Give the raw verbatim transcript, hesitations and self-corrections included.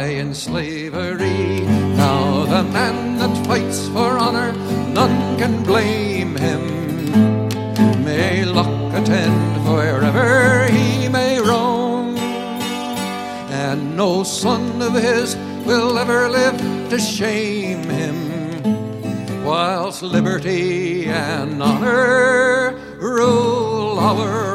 die in slavery. Now the man that fights for honour, none can blame him. May luck attend wherever he may roam, and no son of his will ever live to shame him, whilst liberty and honour rule our